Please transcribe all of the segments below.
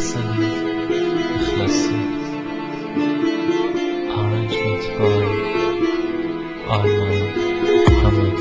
Salif Ikhlasi. Arrangement by Arman Hamid.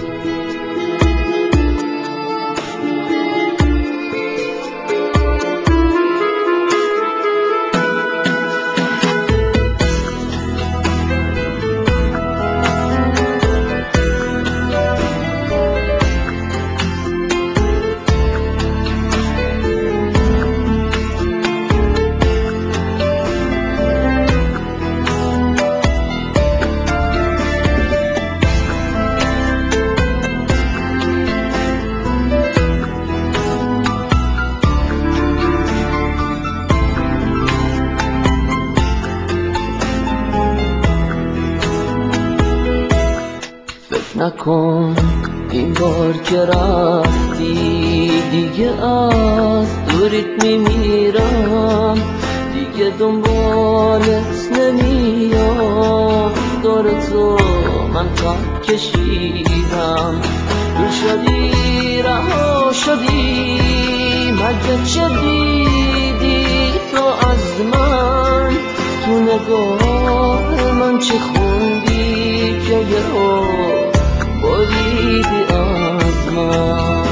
نکن این بار که رفتی دیگه از دورت میمیرم، دیگه دنبالت نمیام. دور تو من خط کشیدم، دور شدی رها شدی، مگه چه دیدی تو از من؟ تو نگاه من چه خوندی که یهو بریدی از من؟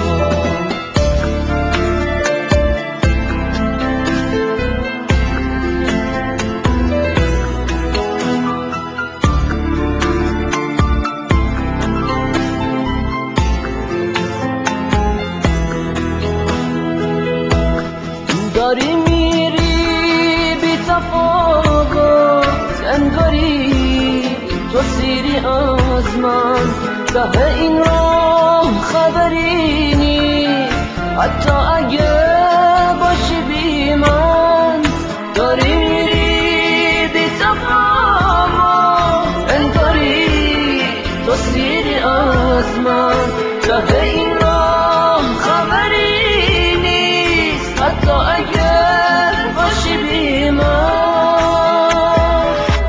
داری میری بی تفاوت، انگاری تو سیری از من. ته این راه خبری نیست، حتی اگه باشی بی من. داری میری بی تفاوت، انگاری تو سیری از من. ته این راه خبری نیست، حتی اگه باشی بی من.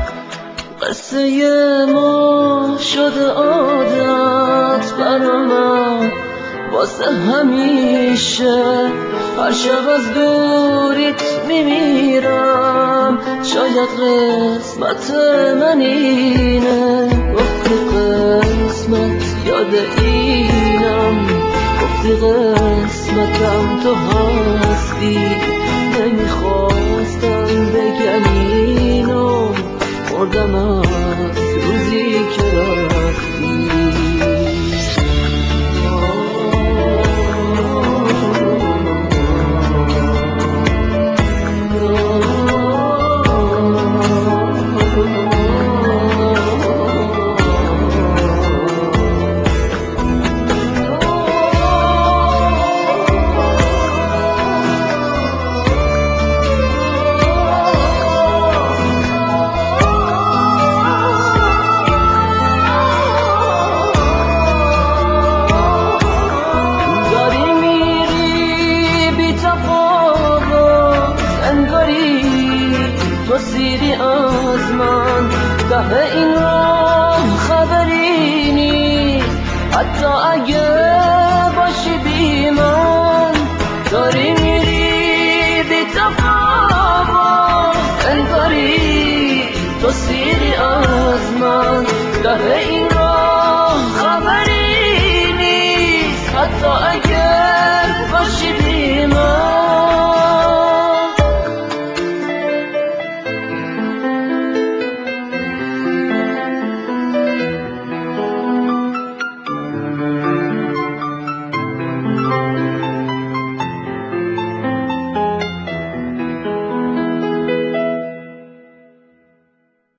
قصه ما شده عادت برا من، واسه همیشه هر شب از دوریت میمیرم. شاید قسمت من اینه، گفتی قسمت یاد اینم، گفتی قسمتم تو هستی. نمیخواستم بگم اینو، مردم از روزی که رفتی. تو سیری از من، ته این راه خبری نیست، حتی اگه باشی بی من. داری